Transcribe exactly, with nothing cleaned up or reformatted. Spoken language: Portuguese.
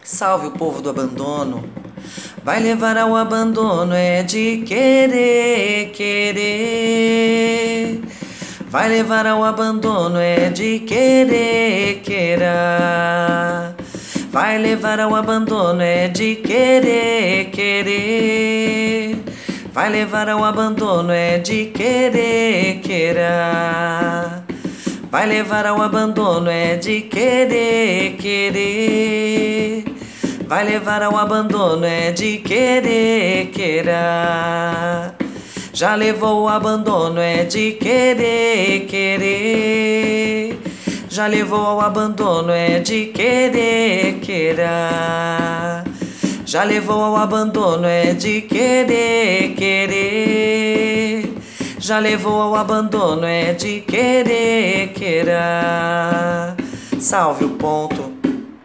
Salve o povo do abandono. Vai levar ao abandono é de querer, querer. Vai levar ao abandono é de querer, querer. Vai levar ao abandono é de querer, querer. Vai levar ao abandono é de querer, querer. Vai levar ao abandono é de querer, querer. Vai levar ao abandono é de querer, querer. Já levou o abandono é de querer, querer. Já levou ao abandono é de querer, querer. Já levou ao abandono é de querer, querer. Já levou ao abandono é de querer, querer. Salve o ponto.